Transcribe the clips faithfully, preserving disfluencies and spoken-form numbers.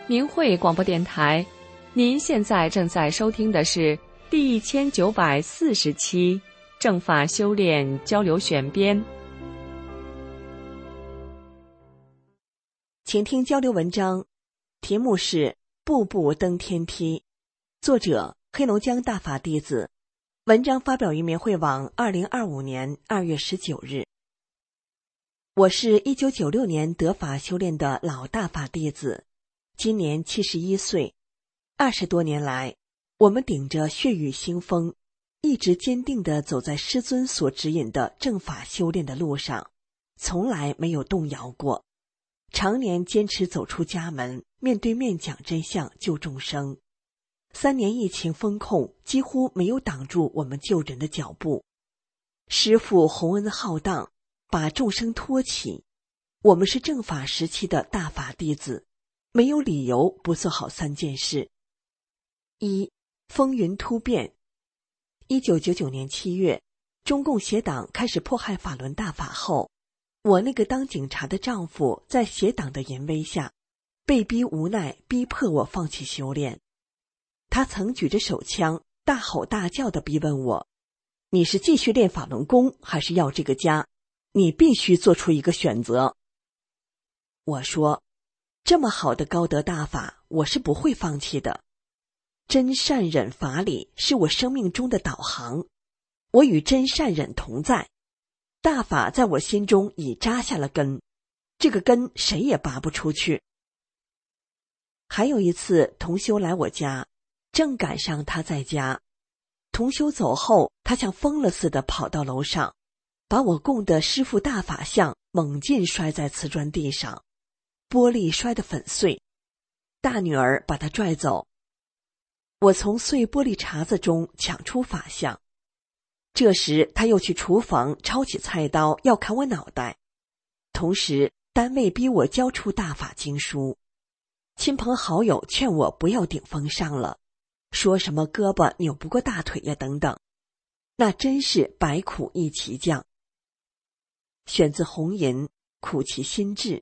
明慧广播电台，您现在正在收听的是第一千九百四十期正法修炼交流选编。 请听交流文章，题目是《步步登天梯》，作者黑龙江大法弟子，文章发表于明慧网二零二五年二月十九日。我是一九九六年得法修炼的老大法弟子，今年七十一岁。二十多年来，我们顶着血雨腥风，一直坚定地走在师尊所指引的正法修炼的路上，从来没有动摇过。常年坚持走出家门，面对面讲真相救众生。三年疫情封控几乎没有挡住我们救人的脚步。师父洪恩浩荡，把众生托起。我们是正法时期的大法弟子，没有理由不做好三件事。一、风云突变。一九九九年七月，中共邪党开始迫害法轮大法后，我那个当警察的丈夫在邪党的淫威下，被逼无奈，逼迫我放弃修炼。他曾举着手枪，大吼大叫地逼问我：“你是继续练法轮功，还是要这个家？你必须做出一个选择。”我说：“这么好的高德大法，我是不会放弃的。真善忍法理是我生命中的导航，我与真善忍同在。大法在我心中已扎下了根，这个根谁也拔不出去。”还有一次，同修来我家，正赶上他在家。同修走后，他像疯了似的跑到楼上，把我供的师父大法像猛劲摔在瓷砖地上，玻璃摔得粉碎。大女儿把他拽走。我从碎玻璃碴子中抢出法像。这时他又去厨房抄起菜刀要砍我脑袋，同时单位逼我交出大法经书。亲朋好友劝我不要顶风上了，说什么胳膊扭不过大腿呀等等，那真是百苦一起降。选自红银，苦其心志。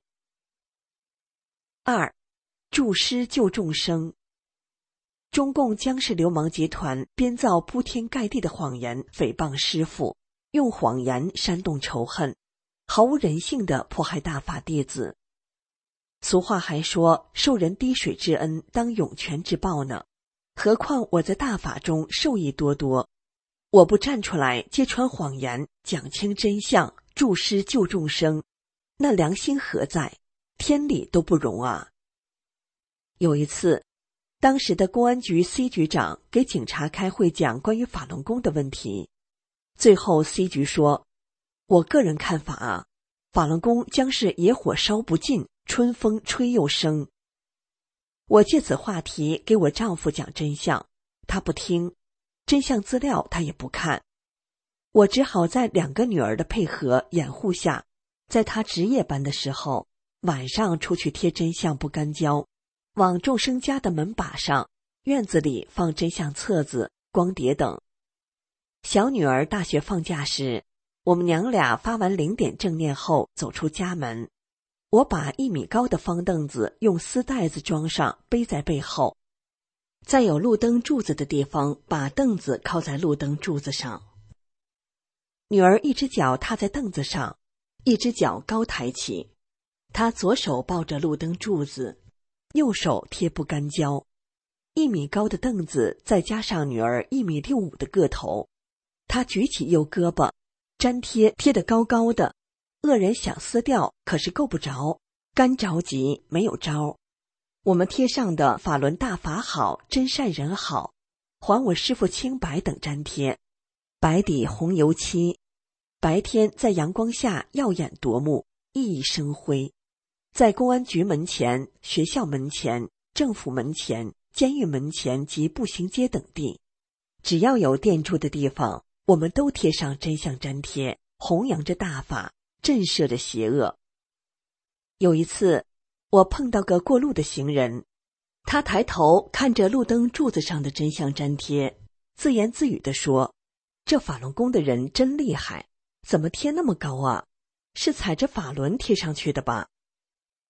二、助师救众生。中共江氏流氓集团编造铺天盖地的谎言诽谤师父，用谎言煽动仇恨，毫无人性地迫害大法弟子。俗话还说，受人滴水之恩当涌泉之报呢，何况我在大法中受益多多。我不站出来揭穿谎言，讲清真相，助师救众生，那良心何在？天理都不容啊。有一次，当时的公安局 C 局长给警察开会讲关于法轮功的问题，最后 C 局说：“我个人看法啊，法轮功将是野火烧不尽，春风吹又生。”我借此话题给我丈夫讲真相，他不听，真相资料他也不看。我只好在两个女儿的配合掩护下，在他值夜班的时候，晚上出去贴真相不干胶，往众生家的门把上、院子里放真相册子、光碟等。小女儿大学放假时，我们娘俩发完零点正念后走出家门，我把一米高的方凳子用丝带子装上，背在背后，在有路灯柱子的地方把凳子靠在路灯柱子上。女儿一只脚踏在凳子上，一只脚高抬起，她左手抱着路灯柱子，右手贴不干胶。一米高的凳子再加上女儿一米六五的个头，她举起右胳膊，粘贴贴得高高的，恶人想撕掉，可是够不着，干着急，没有招。我们贴上的法轮大法好，真善人好，还我师父清白等粘贴，白底红油漆，白天在阳光下耀眼夺目，熠熠生辉。在公安局门前、学校门前、政府门前、监狱门前及步行街等地，只要有店住的地方，我们都贴上真相粘贴，弘扬着大法，震慑着邪恶。有一次，我碰到个过路的行人，他抬头看着路灯柱子上的真相粘贴，自言自语地说：“这法轮功的人真厉害，怎么贴那么高啊？是踩着法轮贴上去的吧？”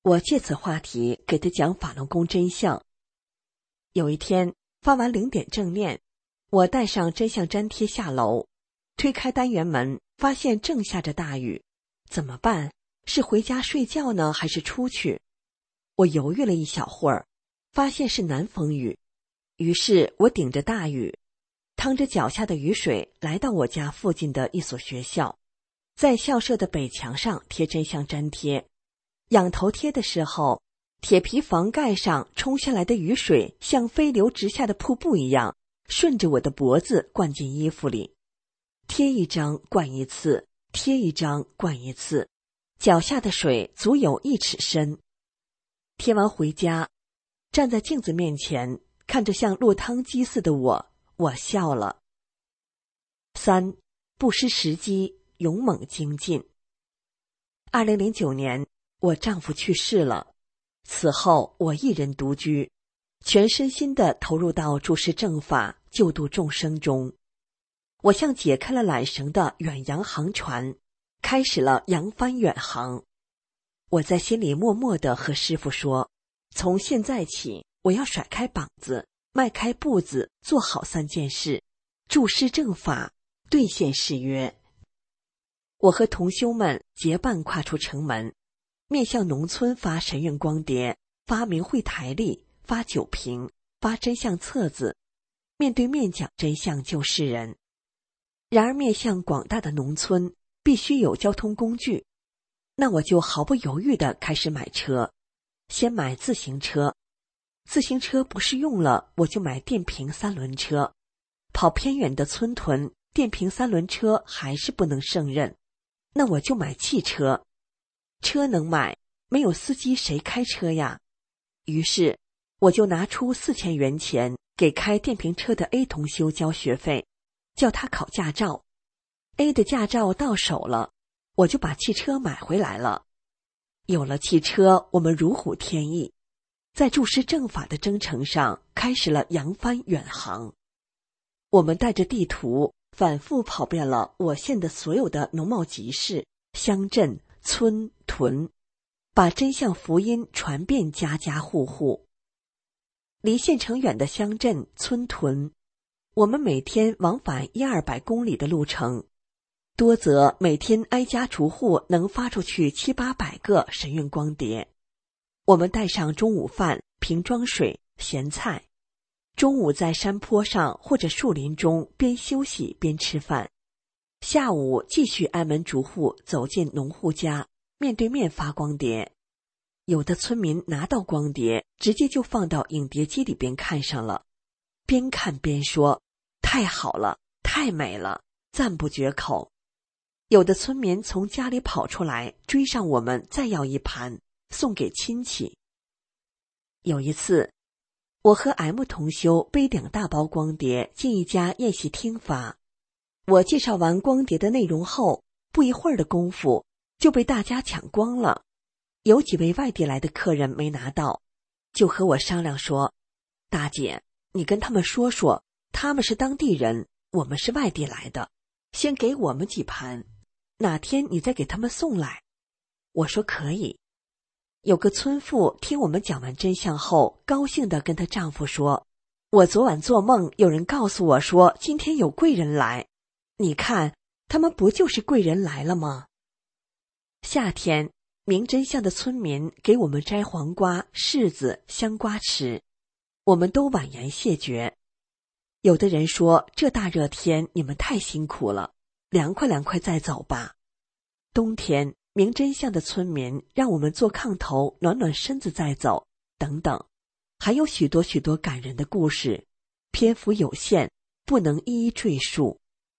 我借此话题给他讲法轮功真相。有一天发完零点正念，我带上真相粘贴下楼，推开单元门，发现正下着大雨，怎么办？是回家睡觉呢，还是出去？我犹豫了一小会儿，发现是南风雨，于是我顶着大雨，趟着脚下的雨水，来到我家附近的一所学校，在校舍的北墙上贴真相粘贴。仰头贴的时候，铁皮房盖上冲下来的雨水像飞流直下的瀑布一样，顺着我的脖子灌进衣服里。贴一张灌一次，贴一张灌一次，脚下的水足有一尺深。贴完回家，站在镜子面前，看着像落汤鸡似的我，我笑了。三，不失时机，勇猛精进。二零零九年，我丈夫去世了，此后我一人独居，全身心地投入到注释正法、救度众生中。我像解开了缆绳的远洋航船，开始了扬帆远航。我在心里默默地和师父说，从现在起，我要甩开膀子，迈开步子，做好三件事，注释正法，兑现誓约。我和同修们结伴跨出城门，面向农村发神韵光碟，发明慧台历，发酒瓶，发真相册子，面对面讲真相救世人。然而面向广大的农村，必须有交通工具，那我就毫不犹豫地开始买车，先买自行车，自行车不适用了，我就买电瓶三轮车。跑偏远的村屯，电瓶三轮车还是不能胜任，那我就买汽车。车能买，没有司机谁开车呀？于是我就拿出四千元钱给开电瓶车的 A 同修交学费，叫他考驾照。A 的驾照到手了，我就把汽车买回来了。有了汽车，我们如虎添翼，在注释正法的征程上开始了扬帆远航。我们带着地图反复跑遍了我县的所有的农贸集市、乡镇、村屯，把真相福音传遍家家户户。离县城远的乡镇、村屯，我们每天往返一二百公里的路程，多则每天挨家逐户能发出去七八百个神韵光碟。我们带上中午饭、瓶装水、咸菜，中午在山坡上或者树林中边休息边吃饭，下午继续挨门逐户走进农户家，面对面发光碟。有的村民拿到光碟，直接就放到影碟机里边看上了，边看边说：“太好了，太美了，赞不绝口。”有的村民从家里跑出来，追上我们再要一盘，送给亲戚。有一次，我和 M 同修背两大包光碟进一家宴席厅发。我介绍完光碟的内容后，不一会儿的功夫就被大家抢光了。有几位外地来的客人没拿到，就和我商量说：“大姐，你跟他们说说，他们是当地人，我们是外地来的，先给我们几盘，哪天你再给他们送来。”我说可以。有个村妇听我们讲完真相后，高兴地跟她丈夫说：“我昨晚做梦，有人告诉我说今天有贵人来，你看，他们不就是贵人来了吗？”夏天，明真相的村民给我们摘黄瓜、柿子、香瓜吃，我们都婉言谢绝。有的人说，这大热天你们太辛苦了，凉快凉快再走吧。冬天，明真相的村民让我们坐炕头暖暖身子再走，等等，还有许多许多感人的故事，篇幅有限，不能一一赘述。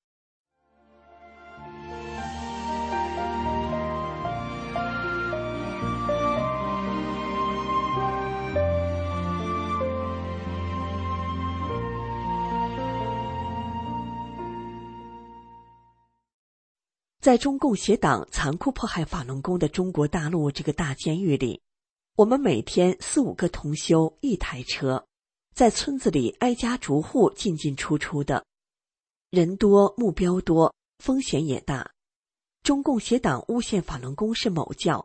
在中共邪党残酷迫害法轮功的中国大陆这个大监狱里，我们每天四五个同修一台车，在村子里挨家逐户进进出出的，人多目标多，风险也大。中共邪党诬陷法轮功是某教，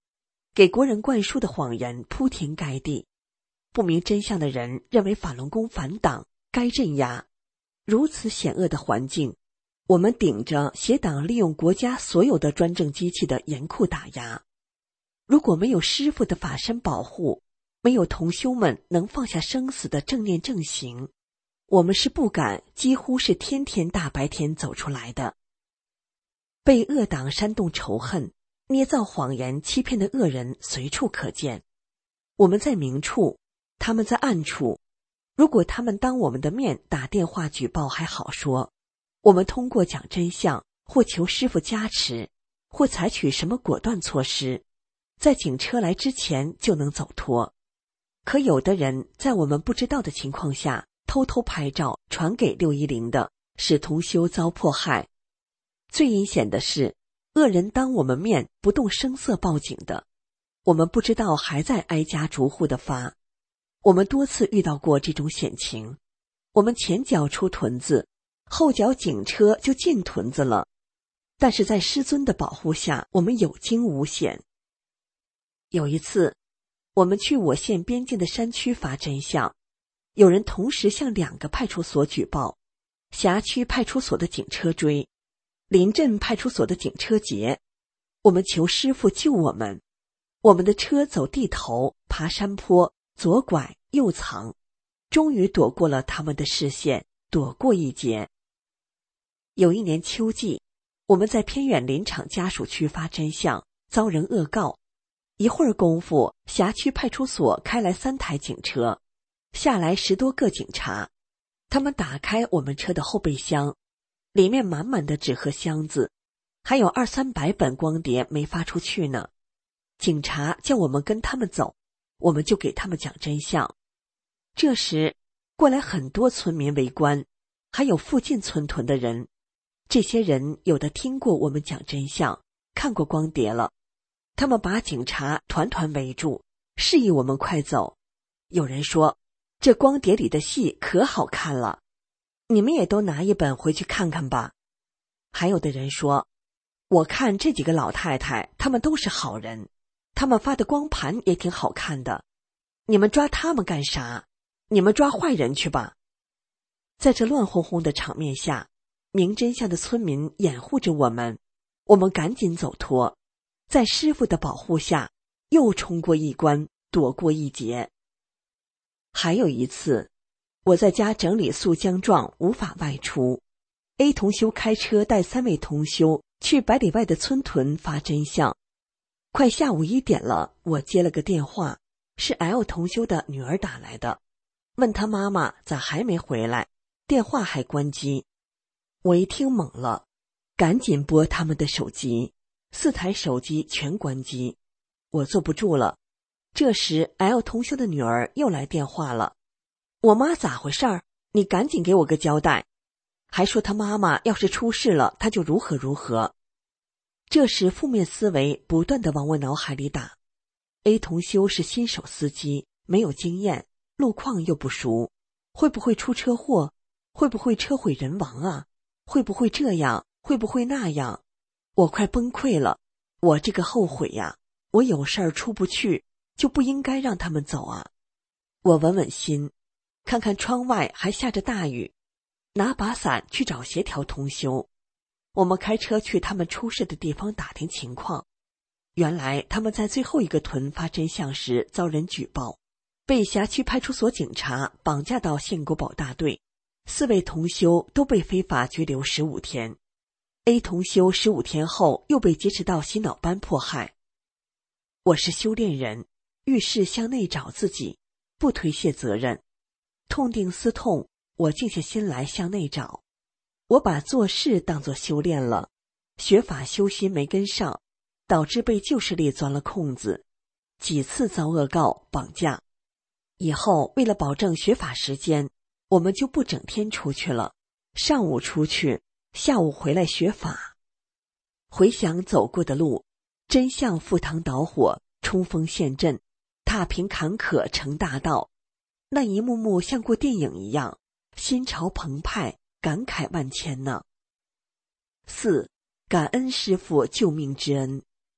给国人灌输的谎言铺天盖地。不明真相的人认为法轮功反党，该镇压。如此险恶的环境，我们顶着邪党利用国家所有的专政机器的严酷打压。如果没有师父的法身保护，没有同修们能放下生死的正念正行，我们是不敢，几乎是天天大白天走出来的。被恶党煽动仇恨、捏造谎言欺骗的恶人随处可见。我们在明处，他们在暗处。如果他们当我们的面打电话举报还好说，我们通过讲真相，或求师父加持，或采取什么果断措施，在警车来之前就能走脱。可有的人在我们不知道的情况下偷偷拍照传给六一零的，使同修遭迫害。最阴险的是，恶人当我们面不动声色报警的，我们不知道还在挨家逐户的发。我们多次遇到过这种险情，我们前脚出屯子，后脚警车就进屯子了，但是在师尊的保护下，我们有惊无险。有一次，我们去我县边境的山区发真相，有人同时向两个派出所举报，辖区派出所的警车追，临镇派出所的警车劫。我们求师父救我们，我们的车走地头，爬山坡，左拐右藏，终于躲过了他们的视线，躲过一劫。有一年秋季，我们在偏远林场家属区发真相，遭人恶告。一会儿功夫，辖区派出所开来三台警车，下来十多个警察。他们打开我们车的后备箱，里面满满的纸盒箱子，还有二三百本光碟没发出去呢。警察叫我们跟他们走，我们就给他们讲真相。这时，过来很多村民围观，还有附近村屯的人。这些人有的听过我们讲真相，看过光碟了。他们把警察团团围住，示意我们快走。有人说，这光碟里的戏可好看了，你们也都拿一本回去看看吧。还有的人说，我看这几个老太太，他们都是好人，他们发的光盘也挺好看的，你们抓他们干啥？你们抓坏人去吧。在这乱哄哄的场面下，明真相的村民掩护着我们，我们赶紧走脱，在师父的保护下，又冲过一关，躲过一劫。还有一次，我在家整理诉将状，无法外出。A 同修开车带三位同修去百里外的村屯发真相。快下午一点了，我接了个电话，是 L 同修的女儿打来的，问他妈妈咋还没回来，电话还关机。我一听懵了，赶紧拨他们的手机，四台手机全关机。我坐不住了。这时 L 同修的女儿又来电话了，我妈咋回事儿？你赶紧给我个交代。还说他妈妈要是出事了，他就如何如何。这时负面思维不断地往我脑海里打。A 同修是新手司机，没有经验，路况又不熟，会不会出车祸？会不会车毁人亡啊？会不会这样？会不会那样？我快崩溃了，我这个后悔呀，我有事儿出不去，就不应该让他们走啊。我稳稳心，看看窗外还下着大雨，拿把伞去找协调同修。我们开车去他们出事的地方打听情况。原来他们在最后一个屯发真相时遭人举报，被辖区派出所警察绑架到县国保大队，四位同修都被非法拘留十五天。A 同修十五天后又被劫持到洗脑班迫害。我是修炼人，遇事向内找自己，不推卸责任。痛定思痛，我静下心来向内找。我把做事当作修炼了，学法修心没跟上，导致被旧势力钻了空子，几次遭恶告绑架。以后为了保证学法时间，我们就不整天出去了，上午出去，下午回来学法。回想走过的路，真相赴汤蹈火，冲锋陷阵，踏平坎坷成大道，那一幕幕像过电影一样，心潮澎湃，感慨万千呢。四、感恩师父救命之恩。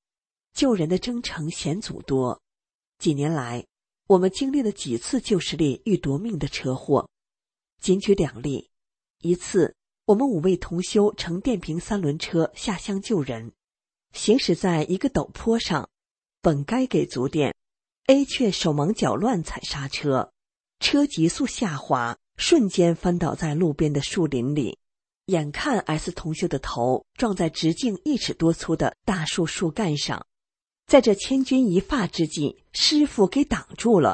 救人的征程险阻多。几年来，我们经历了几次旧势力欲夺命的车祸。仅举两例，一次我们五位同修乘电瓶三轮车下乡救人，行驶在一个陡坡上，本该给足电， A 却手忙脚乱踩刹车，车急速下滑，瞬间翻倒在路边的树林里，眼看 S 同修的头撞在直径一尺多粗的大树树干上，在这千钧一发之际，师傅给挡住了。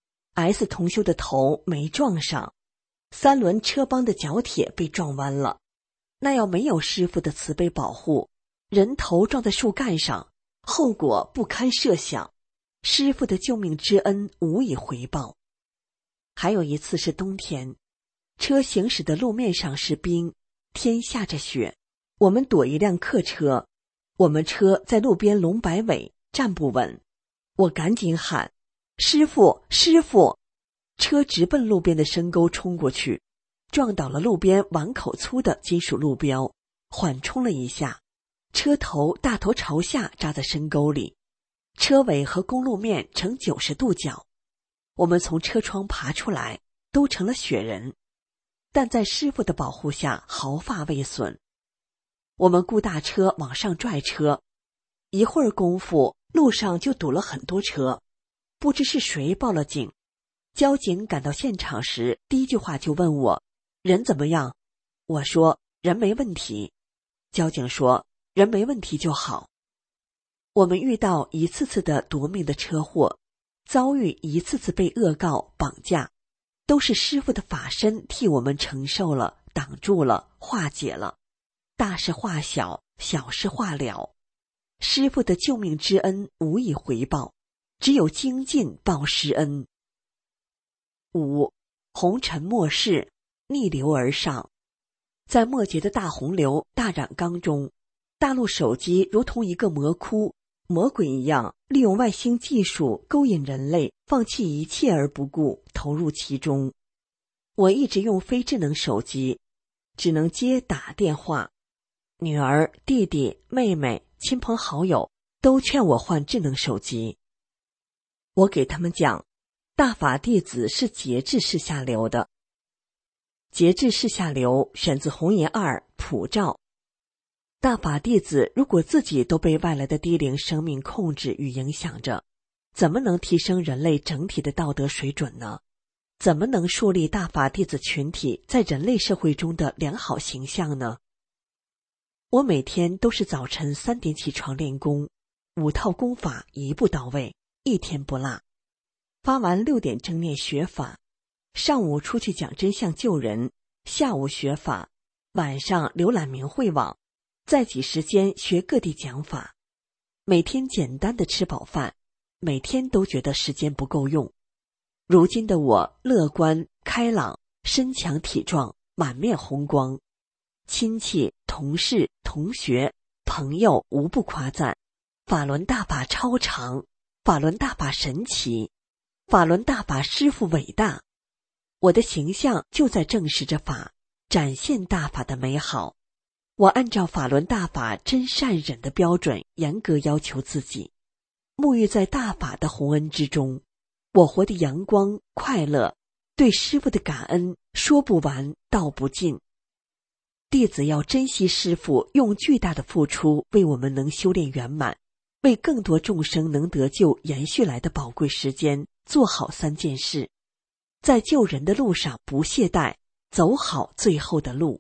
S 同修的头没撞上，三轮车帮的角铁被撞弯了。那要没有师傅的慈悲保护，人头撞在树干上，后果不堪设想，师傅的救命之恩无以回报。还有一次是冬天，车行驶的路面上是冰，天下着雪，我们躲一辆客车，我们车在路边龙摆尾，站不稳，我赶紧喊师傅师傅，车直奔路边的深沟冲过去，撞倒了路边碗口粗的金属路标，缓冲了一下，车头大头朝下扎在深沟里，车尾和公路面呈九十度角，我们从车窗爬出来，都成了雪人，但在师傅的保护下毫发未损。我们雇大车往上拽车，一会儿功夫路上就堵了很多车，不知是谁报了警。交警赶到现场时，第一句话就问我人怎么样，我说人没问题。交警说人没问题就好。我们遇到一次次的夺命的车祸，遭遇一次次被恶告绑架，都是师父的法身替我们承受了，挡住了，化解了。大事化小，小事化了。师父的救命之恩无以回报，只有精进报师恩。五，红尘末世，逆流而上。在末节的大洪流、大染缸中，大陆手机如同一个魔窟，魔鬼一样利用外星技术勾引人类放弃一切而不顾，投入其中。我一直用非智能手机，只能接打电话。女儿、弟弟、妹妹、亲朋好友都劝我换智能手机。我给他们讲，大法弟子是节制式下流的。节制式下流选自红岩二普照。大法弟子如果自己都被外来的低龄生命控制与影响着，怎么能提升人类整体的道德水准呢？怎么能树立大法弟子群体在人类社会中的良好形象呢？我每天都是早晨三点起床练功，五套功法一步到位，一天不落。发完六点正念学法，上午出去讲真相救人，下午学法，晚上浏览明慧网，再挤时间学各地讲法。每天简单的吃饱饭，每天都觉得时间不够用。如今的我乐观开朗，身强体壮，满面红光。亲戚、同事、同学、朋友无不夸赞，法轮大法超长，法轮大法神奇，法轮大法师父伟大。我的形象就在证实着法，展现大法的美好。我按照法轮大法真善忍的标准严格要求自己，沐浴在大法的宏恩之中。我活得阳光快乐，对师父的感恩说不完道不尽。弟子要珍惜师父用巨大的付出为我们能修炼圆满，为更多众生能得救延续来的宝贵时间做好三件事，在救人的路上不懈怠，走好最后的路。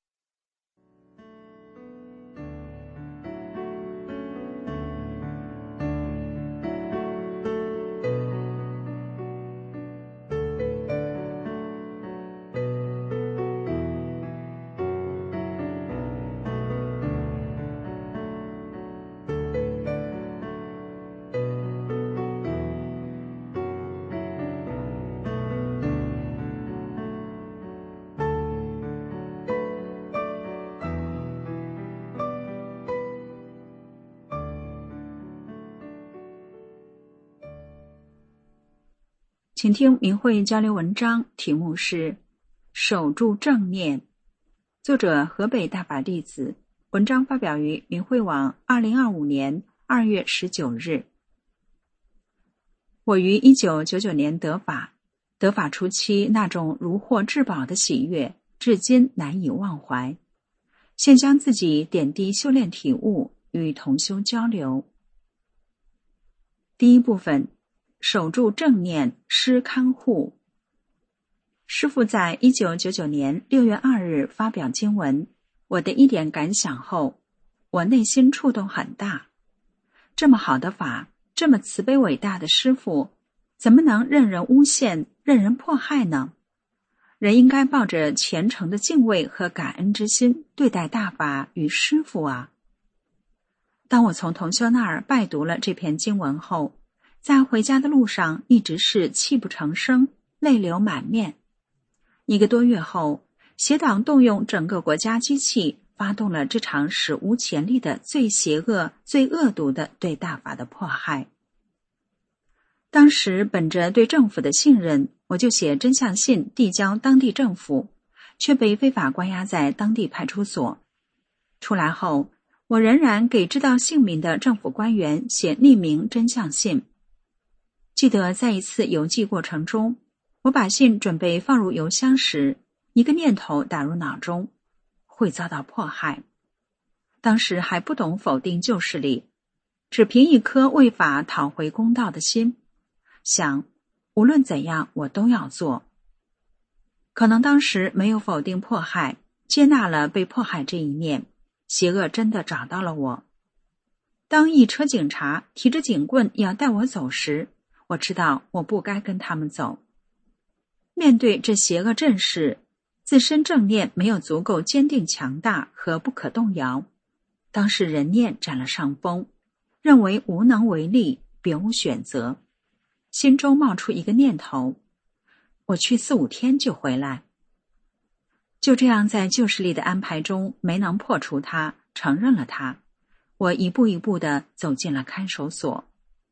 请听明慧交流文章，题目是守住正念，作者河北大法弟子，文章发表于明慧网二零二五年二月十九日。我于一九九九年得法，得法初期那种如获至宝的喜悦，至今难以忘怀。现将自己点滴修炼体悟，与同修交流。第一部分，守住正念，施看护。师父在一九九九年六月二日发表经文，我的一点感想后，我内心触动很大。这么好的法，这么慈悲伟大的师父，怎么能任人诬陷，任人迫害呢？人应该抱着虔诚的敬畏和感恩之心对待大法与师父啊。当我从同修那儿拜读了这篇经文后，在回家的路上一直是泣不成声，泪流满面。一个多月后，邪党动用整个国家机器，发动了这场史无前例的最邪恶、最恶毒的对大法的迫害。当时本着对政府的信任，我就写真相信递交当地政府，却被非法关押在当地派出所。出来后，我仍然给知道姓名的政府官员写匿名真相信。记得在一次邮寄过程中，我把信准备放入邮箱时，一个念头打入脑中，会遭到迫害。当时还不懂否定旧势力，只凭一颗为法讨回公道的心，想无论怎样我都要做。可能当时没有否定迫害，接纳了被迫害这一面，邪恶真的找到了我。当一车警察提着警棍要带我走时，我知道我不该跟他们走。面对这邪恶阵势，自身正念没有足够坚定强大和不可动摇，当时人念占了上风，认为无能为力，别无选择。心中冒出一个念头，我去四五天就回来。就这样在旧势力的安排中没能破除它，承认了它，我一步一步地走进了看守所。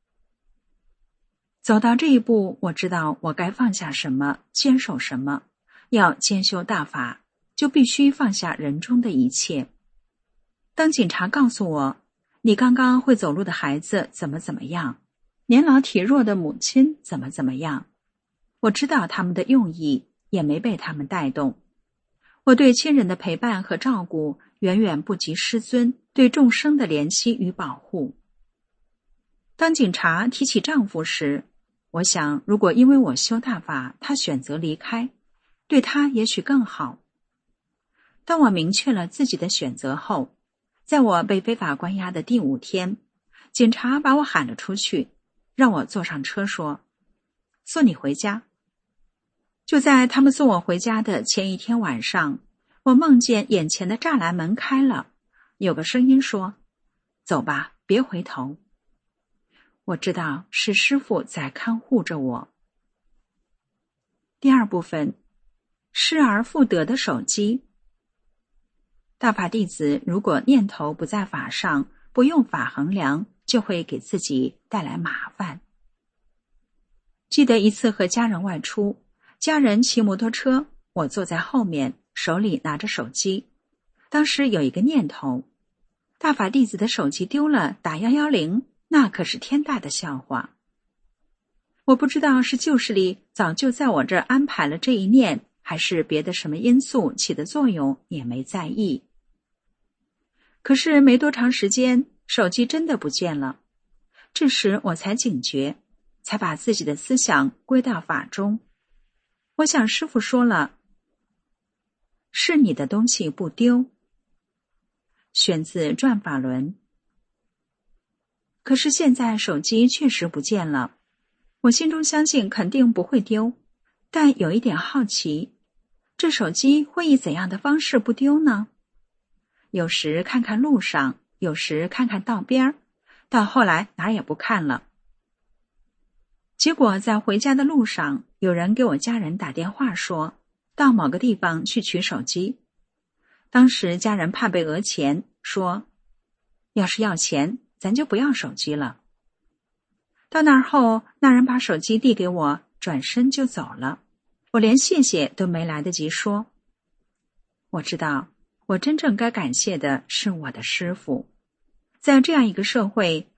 走到这一步，我知道我该放下什么，坚守什么。要兼修大法，就必须放下人中的一切。当警察告诉我，你刚刚会走路的孩子怎么怎么样，年老体弱的母亲怎么怎么样，我知道他们的用意，也没被他们带动。我对亲人的陪伴和照顾，远远不及师尊对众生的怜惜与保护。当警察提起丈夫时，我想，如果因为我修大法，他选择离开，对他也许更好。当我明确了自己的选择后，在我被非法关押的第五天，警察把我喊了出去，让我坐上车说，送你回家。就在他们送我回家的前一天晚上，我梦见眼前的栅栏门开了，有个声音说，走吧，别回头。我知道是师父在看护着我。第二部分，失而复得的手机。大法弟子如果念头不在法上，不用法衡量，就会给自己带来麻烦。记得一次和家人外出，家人骑摩托车，我坐在后面，手里拿着手机。当时有一个念头，大法弟子的手机丢了，打一一零，那可是天大的笑话。我不知道是旧势力早就在我这儿安排了这一念，还是别的什么因素起的作用，也没在意。可是没多长时间，手机真的不见了。这时我才警觉，才把自己的思想归到法中。我想师父说了，是你的东西不丢。选自转法轮。可是现在手机确实不见了，我心中相信肯定不会丢，但有一点好奇，这手机会以怎样的方式不丢呢？有时看看路上，有时看看道边，到后来哪儿也不看了。结果在回家的路上，有人给我家人打电话说，到某个地方去取手机。当时家人怕被讹钱，说要是要钱，咱就不要手机了。到那儿后，那人把手机递给我，转身就走了。我连谢谢都没来得及说。我知道，我真正该感谢的是我的师父。在这样一个社会，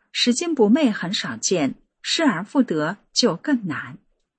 拾金不昧很少见，失而复得就更难。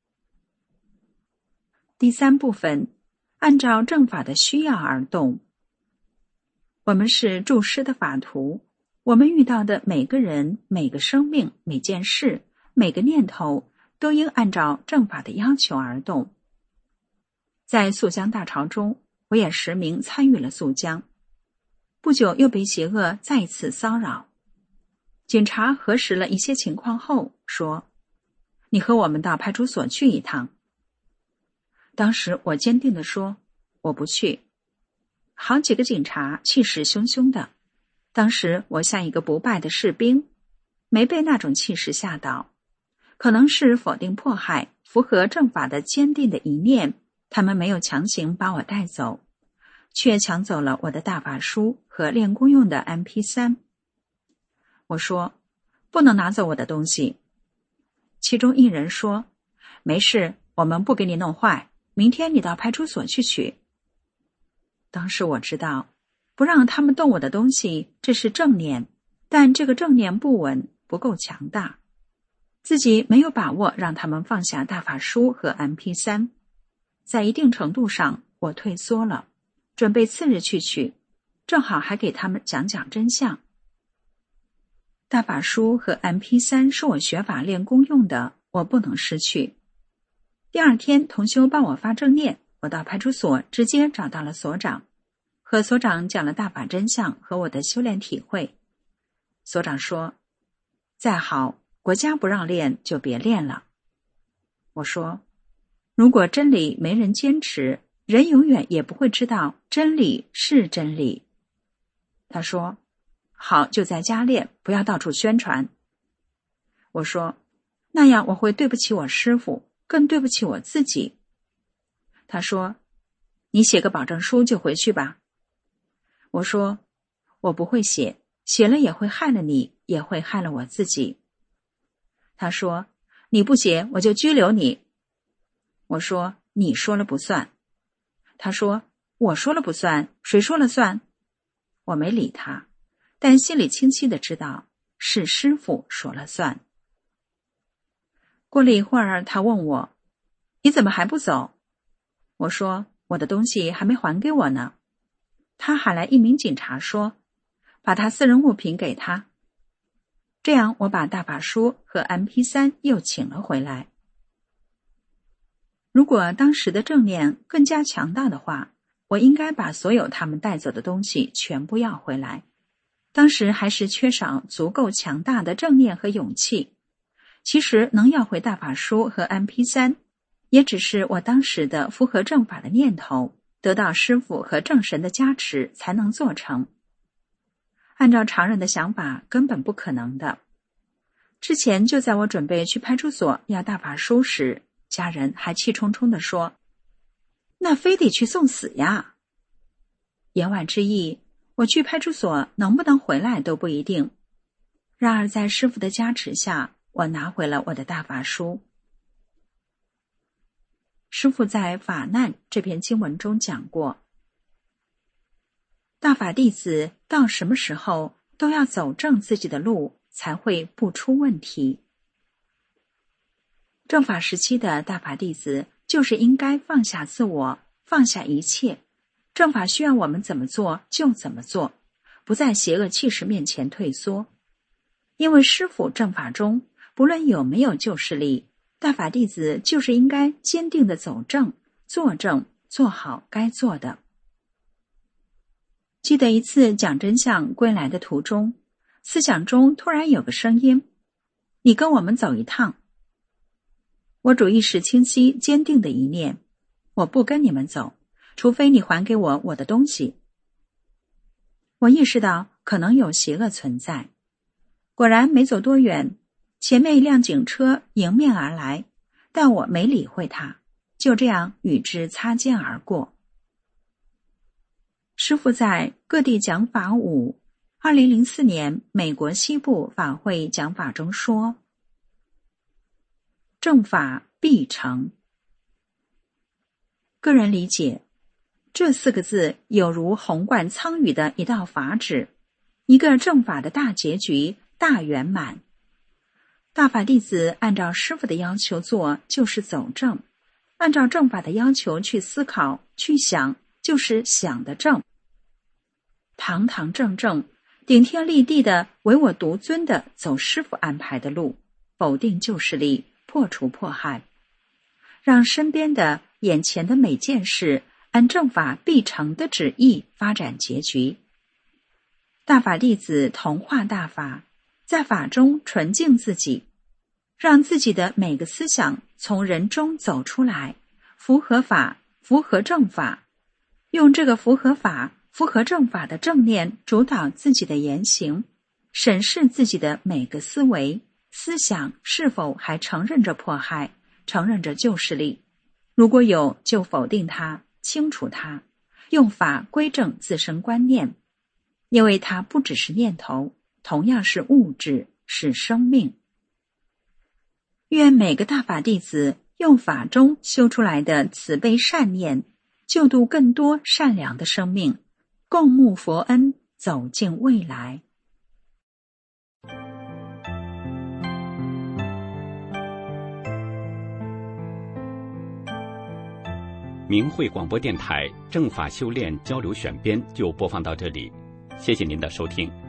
第三部分，按照正法的需要而动。我们是著师的法徒，我们遇到的每个人、每个生命、每件事、每个念头，都应按照正法的要求而动。在肃江大潮中，我也实名参与了肃江，不久又被邪恶再次骚扰。警察核实了一些情况后说，你和我们到派出所去一趟。当时我坚定地说，我不去。好几个警察气势汹汹的，当时我像一个不败的士兵，没被那种气势吓倒。可能是否定迫害、符合正法的坚定的一念，他们没有强行把我带走，却抢走了我的大法书和练功用的 M P 三。我说，不能拿走我的东西。其中一人说，没事，我们不给你弄坏，明天你到派出所去取。当时我知道，不让他们动我的东西，这是正念，但这个正念不稳，不够强大，自己没有把握让他们放下大法书和 M P 三。在一定程度上，我退缩了，准备次日去取，正好还给他们讲讲真相。大法书和 M P 三 是我学法练功用的，我不能失去。第二天，同修帮我发正念，我到派出所直接找到了所长，和所长讲了大法真相和我的修炼体会。所长说，再好，国家不让练就别练了。我说，如果真理没人坚持，人永远也不会知道真理是真理。他说，好，就在家练，不要到处宣传。我说，那样我会对不起我师父，更对不起我自己。他说，你写个保证书就回去吧。我说，我不会写，写了也会害了你，也会害了我自己。他说，你不写我就拘留你。我说，你说了不算。他说，我说了不算，谁说了算？我没理他，但心里清晰地知道是师父说了算。过了一会儿，他问我，你怎么还不走？我说，我的东西还没还给我呢。他喊来一名警察说，把他私人物品给他。这样我把大法书和 M P 三 又请了回来。如果当时的正念更加强大的话，我应该把所有他们带走的东西全部要回来。当时还是缺少足够强大的正念和勇气。其实能要回大法书和 M P 三， 也只是我当时的符合正法的念头，得到师父和正神的加持才能做成。按照常人的想法，根本不可能的。之前就在我准备去派出所要大法书时，家人还气冲冲地说，那非得去送死呀。言外之意，我去派出所能不能回来都不一定。然而在师父的加持下，我拿回了我的大法书。师父在法难这篇经文中讲过，大法弟子到什么时候都要走正自己的路，才会不出问题。正法时期的大法弟子就是应该放下自我，放下一切，正法需要我们怎么做就怎么做，不在邪恶气势面前退缩。因为师父正法中不论有没有救世力，大法弟子就是应该坚定地走正，做正，做好该做的。记得一次讲真相归来的途中，思想中突然有个声音，你跟我们走一趟。我主意识清晰坚定的一念，我不跟你们走，除非你还给我我的东西。我意识到可能有邪恶存在，果然没走多远，前面一辆警车迎面而来，但我没理会它，就这样与之擦肩而过。师父在各地讲法五二零零四年美国西部法会讲法中说，正法必成。个人理解，这四个字有如宏贯苍宇的一道法旨，一个正法的大结局大圆满。大法弟子按照师父的要求做，就是走正；按照正法的要求去思考、去想，就是想的正。堂堂正正、顶天立地的唯我独尊的走师父安排的路，否定旧势力，破除迫害，让身边的眼前的每件事按正法必成的旨意发展结局。大法弟子同化大法，在法中纯净自己，让自己的每个思想从人中走出来，符合法，符合正法，用这个符合法、符合正法的正念主导自己的言行，审视自己的每个思维、思想是否还承认着迫害，承认着旧势力。如果有，就否定它，清除它，用法归正自身观念，因为它不只是念头，同样是物质，是生命。愿每个大法弟子用法中修出来的慈悲善念，救度更多善良的生命，共沐佛恩，走进未来。 明慧广播电台正法修炼交流选编就播放到这里，谢谢您的收听。